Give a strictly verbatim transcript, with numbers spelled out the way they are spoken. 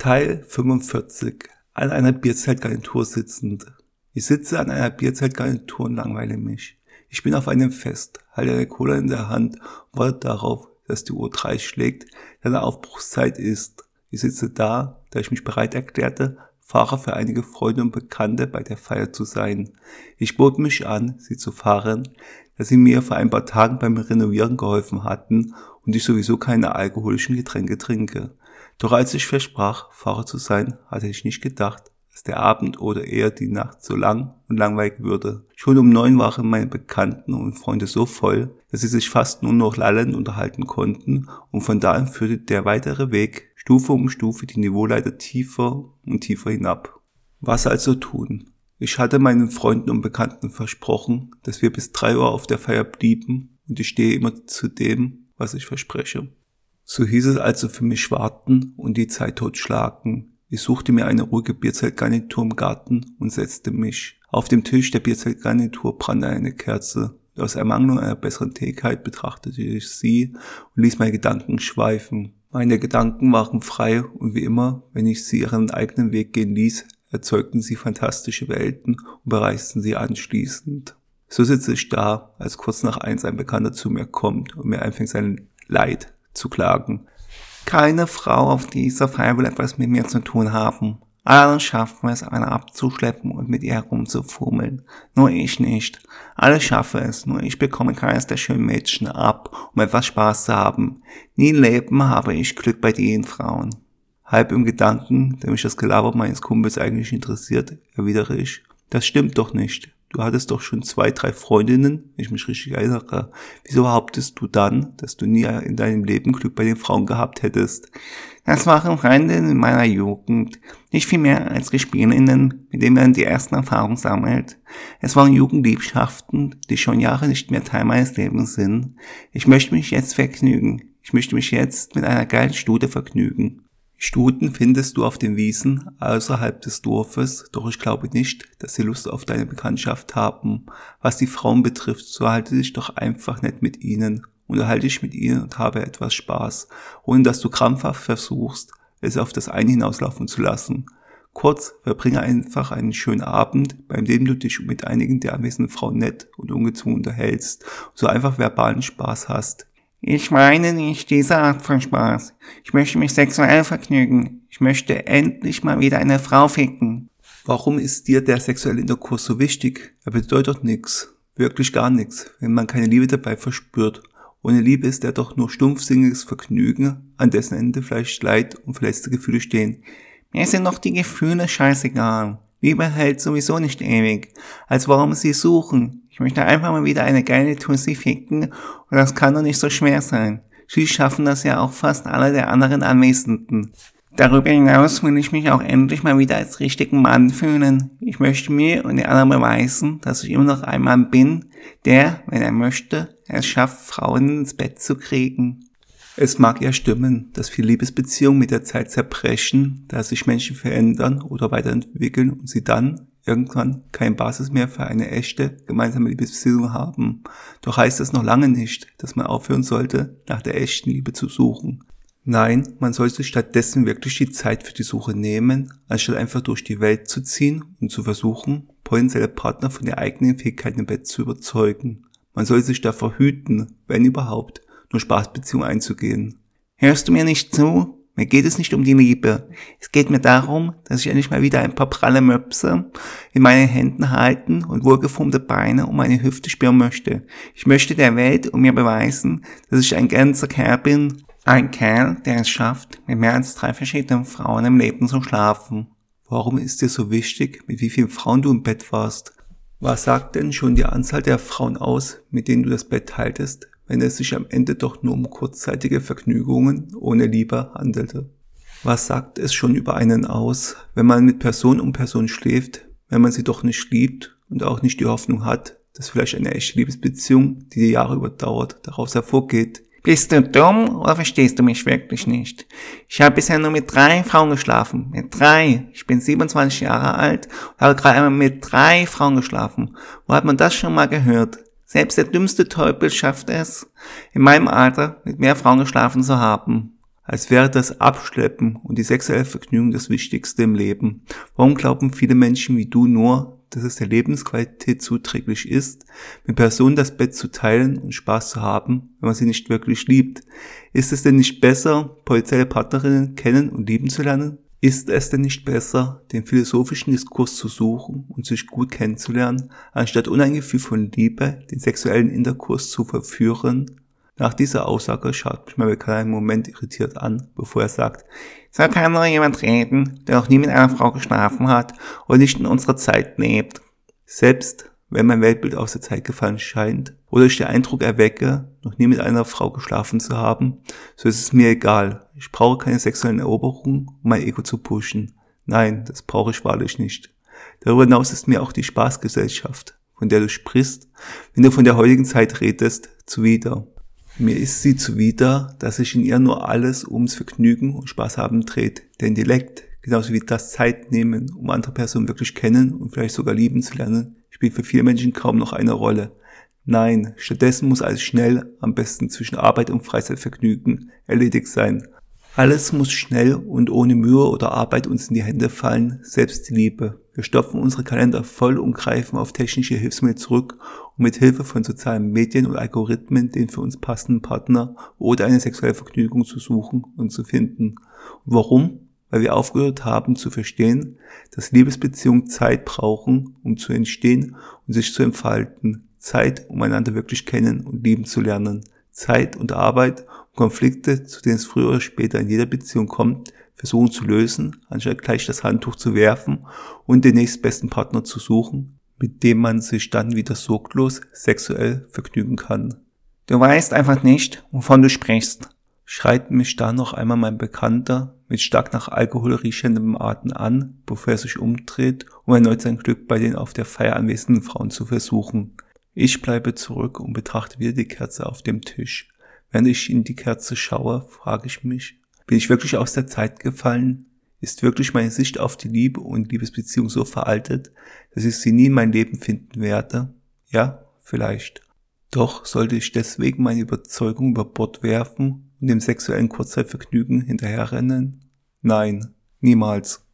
Teil fünfundvierzig. An einer Bierzeltgarnitur sitzend. Ich sitze an einer Bierzeltgarnitur und langweile mich. Ich bin auf einem Fest, halte eine Cola in der Hand und warte darauf, dass die Uhr drei schlägt, da eine Aufbruchszeit ist. Ich sitze da, da ich mich bereit erklärte, Fahrer für einige Freunde und Bekannte bei der Feier zu sein. Ich bot mich an, sie zu fahren, da sie mir vor ein paar Tagen beim Renovieren geholfen hatten und ich sowieso keine alkoholischen Getränke trinke. Doch als ich versprach, Fahrer zu sein, hatte ich nicht gedacht, dass der Abend oder eher die Nacht so lang und langweilig würde. Schon um neun waren meine Bekannten und Freunde so voll, dass sie sich fast nur noch lallend unterhalten konnten, und von da an führte der weitere Weg Stufe um Stufe die Niveauleiter tiefer und tiefer hinab. Was also tun? Ich hatte meinen Freunden und Bekannten versprochen, dass wir bis drei Uhr auf der Feier blieben, und ich stehe immer zu dem, was ich verspreche. So hieß es also für mich warten und die Zeit totschlagen. Ich suchte mir eine ruhige Bierzeltgarnitur im Garten und setzte mich. Auf dem Tisch der Bierzeltgarnitur brannte eine Kerze. Aus Ermangelung einer besseren Tätigkeit betrachtete ich sie und ließ meine Gedanken schweifen. Meine Gedanken waren frei und wie immer, wenn ich sie ihren eigenen Weg gehen ließ, erzeugten sie fantastische Welten und bereisten sie anschließend. So sitze ich da, als kurz nach eins ein Bekannter zu mir kommt und mir anfängt sein Leid zu klagen. Keine Frau auf dieser Feier will etwas mit mir zu tun haben. Alle schaffen es, eine abzuschleppen und mit ihr herumzufummeln. Nur ich nicht. Alle schaffen es, nur ich bekomme keines der schönen Mädchen ab, um etwas Spaß zu haben. Nie im Leben habe ich Glück bei den Frauen. Halb im Gedanken, der mich das Gelaber meines Kumpels eigentlich interessiert, erwidere ich: Das stimmt doch nicht. Du hattest doch schon zwei, drei Freundinnen, wenn ich mich richtig erinnere. Wieso behauptest du dann, dass du nie in deinem Leben Glück bei den Frauen gehabt hättest? Das waren Freundinnen in meiner Jugend. Nicht viel mehr als Gespielinnen, mit denen man die ersten Erfahrungen sammelt. Es waren Jugendliebschaften, die schon Jahre nicht mehr Teil meines Lebens sind. Ich möchte mich jetzt vergnügen. Ich möchte mich jetzt mit einer geilen Stute vergnügen. Stuten findest du auf den Wiesen außerhalb des Dorfes, doch ich glaube nicht, dass sie Lust auf deine Bekanntschaft haben. Was die Frauen betrifft, so halte dich doch einfach nett mit ihnen, unterhalte dich mit ihnen und habe etwas Spaß, ohne dass du krampfhaft versuchst, es auf das eine hinauslaufen zu lassen. Kurz, verbringe einfach einen schönen Abend, bei dem du dich mit einigen der anwesenden Frauen nett und ungezwungen unterhältst und so einfach verbalen Spaß hast. Ich meine nicht diese Art von Spaß. Ich möchte mich sexuell vergnügen. Ich möchte endlich mal wieder eine Frau ficken. Warum ist dir der sexuelle Interkurs so wichtig? Er bedeutet nichts. Wirklich gar nichts, wenn man keine Liebe dabei verspürt. Ohne Liebe ist er doch nur stumpfsinniges Vergnügen, an dessen Ende vielleicht Leid und verletzte Gefühle stehen. Mir sind doch die Gefühle scheißegal. Liebe hält sowieso nicht ewig. Also warum sie suchen? Ich möchte einfach mal wieder eine geile Tussi ficken und das kann doch nicht so schwer sein. Schließlich schaffen das ja auch fast alle der anderen Anwesenden. Darüber hinaus will ich mich auch endlich mal wieder als richtigen Mann fühlen. Ich möchte mir und den anderen beweisen, dass ich immer noch ein Mann bin, der, wenn er möchte, es schafft, Frauen ins Bett zu kriegen. Es mag ja stimmen, dass viele Liebesbeziehungen mit der Zeit zerbrechen, da sich Menschen verändern oder weiterentwickeln und sie dann irgendwann keine Basis mehr für eine echte gemeinsame Liebesbeziehung haben. Doch heißt das noch lange nicht, dass man aufhören sollte, nach der echten Liebe zu suchen. Nein, man sollte stattdessen wirklich die Zeit für die Suche nehmen, anstatt einfach durch die Welt zu ziehen und zu versuchen, potenzielle Partner von der eigenen Fähigkeiten im Bett zu überzeugen. Man soll sich davor hüten, wenn überhaupt, nur Spaßbeziehungen einzugehen. Hörst du mir nicht zu? Mir geht es nicht um die Liebe. Es geht mir darum, dass ich endlich mal wieder ein paar pralle Möpse in meinen Händen halten und wohlgeformte Beine um meine Hüfte spüren möchte. Ich möchte der Welt und mir beweisen, dass ich ein ganzer Kerl bin. Ein Kerl, der es schafft, mit mehr als drei verschiedenen Frauen im Leben zu schlafen. Warum ist dir so wichtig, mit wie vielen Frauen du im Bett warst? Was sagt denn schon die Anzahl der Frauen aus, mit denen du das Bett teiltest, wenn es sich am Ende doch nur um kurzzeitige Vergnügungen ohne Liebe handelte? Was sagt es schon über einen aus, wenn man mit Person um Person schläft, wenn man sie doch nicht liebt und auch nicht die Hoffnung hat, dass vielleicht eine echte Liebesbeziehung, die die Jahre überdauert, daraus hervorgeht? Bist du dumm oder verstehst du mich wirklich nicht? Ich habe bisher nur mit drei Frauen geschlafen. Mit drei. Ich bin siebenundzwanzig Jahre alt und habe gerade einmal mit drei Frauen geschlafen. Wo hat man das schon mal gehört? Selbst der dümmste Teufel schafft es, in meinem Alter mit mehr Frauen geschlafen zu haben. als wäre das Abschleppen und die sexuelle Vergnügung das Wichtigste im Leben. Warum glauben viele Menschen wie du nur, dass es der Lebensqualität zuträglich ist, mit Personen das Bett zu teilen und Spaß zu haben, wenn man sie nicht wirklich liebt? Ist es denn nicht besser, potenzielle Partnerinnen kennen und lieben zu lernen? Ist es denn nicht besser, den philosophischen Diskurs zu suchen und sich gut kennenzulernen, anstatt ohne ein Gefühl von Liebe den sexuellen Interkurs zu verführen? Nach dieser Aussage schaut mich mein Bekannter einen Moment irritiert an, bevor er sagt, soll keiner jemand reden, der noch nie mit einer Frau geschlafen hat oder nicht in unserer Zeit lebt. Selbst wenn mein Weltbild aus der Zeit gefallen scheint oder ich den Eindruck erwecke, noch nie mit einer Frau geschlafen zu haben, so ist es mir egal. Ich brauche keine sexuellen Eroberungen, um mein Ego zu pushen. Nein, das brauche ich wahrlich nicht. Darüber hinaus ist mir auch die Spaßgesellschaft, von der du sprichst, wenn du von der heutigen Zeit redest, zuwider. Mir ist sie zuwider, dass sich in ihr nur alles ums Vergnügen und Spaß haben dreht. Der Intellekt, genauso wie das Zeitnehmen, um andere Personen wirklich kennen und vielleicht sogar lieben zu lernen, spielt für viele Menschen kaum noch eine Rolle. Nein, stattdessen muss alles schnell, am besten zwischen Arbeit und Freizeitvergnügen, erledigt sein. Alles muss schnell und ohne Mühe oder Arbeit uns in die Hände fallen, selbst die Liebe. Wir stopfen unsere Kalender voll und greifen auf technische Hilfsmittel zurück, um mit Hilfe von sozialen Medien und Algorithmen den für uns passenden Partner oder eine sexuelle Vergnügung zu suchen und zu finden. Und warum? Weil wir aufgehört haben zu verstehen, dass Liebesbeziehungen Zeit brauchen, um zu entstehen und sich zu entfalten. Zeit, um einander wirklich kennen und lieben zu lernen. Zeit und Arbeit, um Konflikte, zu denen es früher oder später in jeder Beziehung kommt, versuchen zu lösen, anstatt gleich das Handtuch zu werfen und den nächstbesten Partner zu suchen, mit dem man sich dann wieder sorglos sexuell vergnügen kann. Du weißt einfach nicht, wovon du sprichst, schreit mich da noch einmal mein Bekannter mit stark nach Alkohol riechendem Atem an, bevor er sich umdreht, um erneut sein Glück bei den auf der Feier anwesenden Frauen zu versuchen. Ich bleibe zurück und betrachte wieder die Kerze auf dem Tisch. Während ich in die Kerze schaue, frage ich mich, bin ich wirklich aus der Zeit gefallen? Ist wirklich meine Sicht auf die Liebe und Liebesbeziehung so veraltet, dass ich sie nie in mein Leben finden werde? Ja, vielleicht. Doch sollte ich deswegen meine Überzeugung über Bord werfen und dem sexuellen Kurzzeitvergnügen hinterherrennen? Nein, niemals.